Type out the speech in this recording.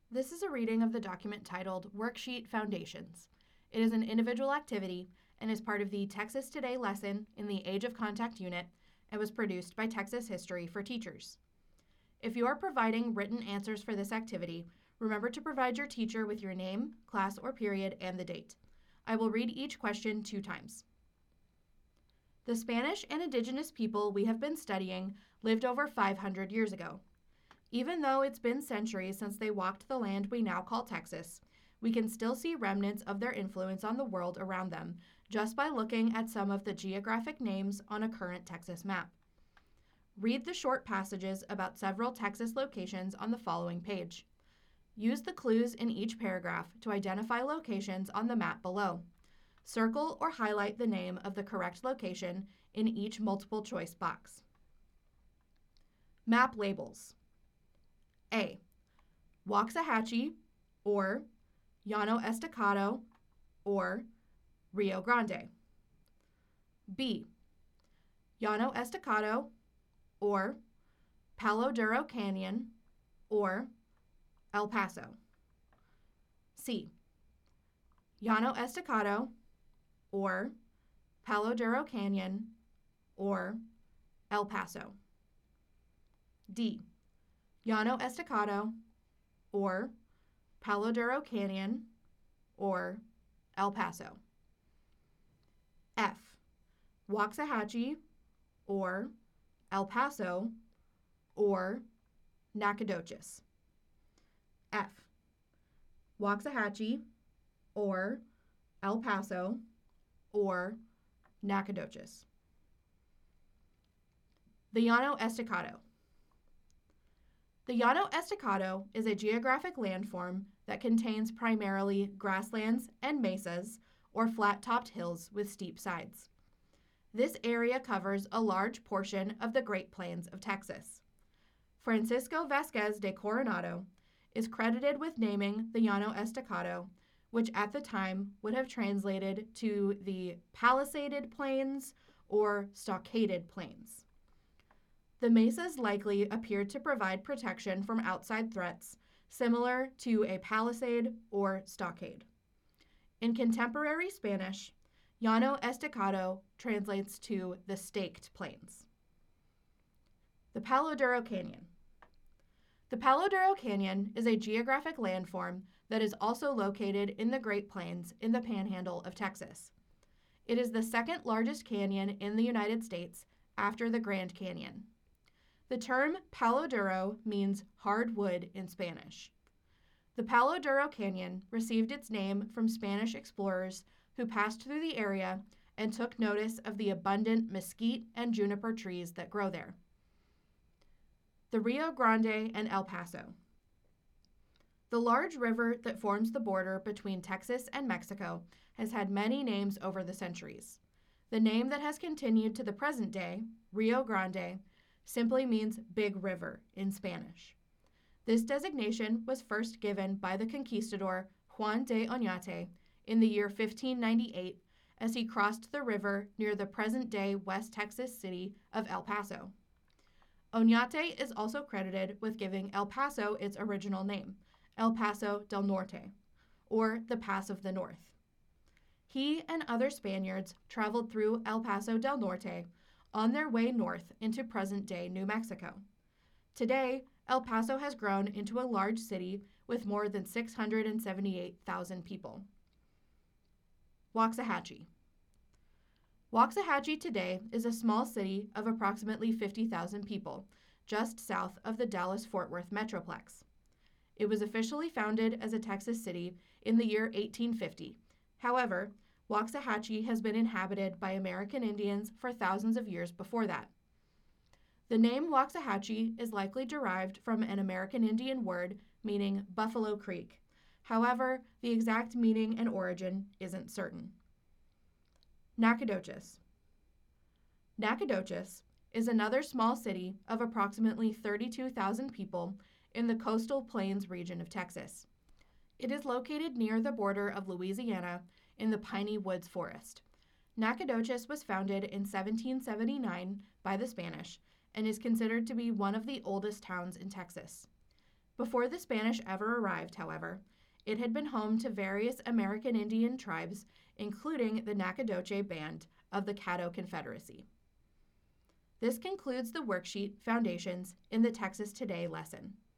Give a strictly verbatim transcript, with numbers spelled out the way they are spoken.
This is a reading of the document titled Worksheet Foundations. It is an individual activity and is part of the Texas Today lesson in the Age of Contact unit and was produced by Texas History for Teachers. If you are providing written answers for this activity, remember to provide your teacher with your name, class or period, and the date. I will read each question two times. The Spanish and indigenous people we have been studying lived over five hundred years ago. Even though it's been centuries since they walked the land we now call Texas, we can still see remnants of their influence on the world around them just by looking at some of the geographic names on a current Texas map. Read the short passages about several Texas locations on the following page. Use the clues in each paragraph to identify locations on the map below. Circle or highlight the name of the correct location in each multiple choice box. Map labels. A. Waxahachie, or Llano Estacado, or Rio Grande. B. Llano Estacado, or Palo Duro Canyon, or El Paso. C. Llano Estacado, or Palo Duro Canyon, or El Paso. D. Llano Estacado, or Palo Duro Canyon, or El Paso. F. Waxahachie, or El Paso, or Nacogdoches. F. Waxahachie, or El Paso, or Nacogdoches. The Llano Estacado. The Llano Estacado is a geographic landform that contains primarily grasslands and mesas, or flat-topped hills with steep sides. This area covers a large portion of the Great Plains of Texas. Francisco Vasquez de Coronado is credited with naming the Llano Estacado, which at the time would have translated to the palisaded plains or stockaded plains. The mesas likely appeared to provide protection from outside threats, similar to a palisade or stockade. In contemporary Spanish, Llano Estacado translates to the staked plains. The Palo Duro Canyon. The Palo Duro Canyon is a geographic landform that is also located in the Great Plains in the Panhandle of Texas. It is the second largest canyon in the United States after the Grand Canyon. The term Palo Duro means hard wood in Spanish. The Palo Duro Canyon received its name from Spanish explorers who passed through the area and took notice of the abundant mesquite and juniper trees that grow there. The Rio Grande and El Paso. The large river that forms the border between Texas and Mexico has had many names over the centuries. The name that has continued to the present day, Rio Grande, simply means big river in Spanish. This designation was first given by the conquistador Juan de Oñate in the year fifteen ninety-eight as he crossed the river near the present-day West Texas city of El Paso. Oñate is also credited with giving El Paso its original name, El Paso del Norte, or the Pass of the North. He and other Spaniards traveled through El Paso del Norte on their way north into present-day New Mexico. Today, El Paso has grown into a large city with more than six hundred seventy-eight thousand people. Waxahachie. Waxahachie today is a small city of approximately fifty thousand people, just south of the Dallas-Fort Worth Metroplex. It was officially founded as a Texas city in the year eighteen fifty. However, Waxahachie has been inhabited by American Indians for thousands of years before that. The name Waxahachie is likely derived from an American Indian word meaning Buffalo Creek. However, the exact meaning and origin isn't certain. Nacogdoches. Nacogdoches is another small city of approximately thirty-two thousand people in the coastal plains region of Texas. It is located near the border of Louisiana in the Piney Woods Forest. Nacogdoches was founded in seventeen seventy-nine by the Spanish and is considered to be one of the oldest towns in Texas. Before the Spanish ever arrived, however, it had been home to various American Indian tribes, including the Nacogdoches Band of the Caddo Confederacy. This concludes the worksheet Foundations in the Texas Today lesson.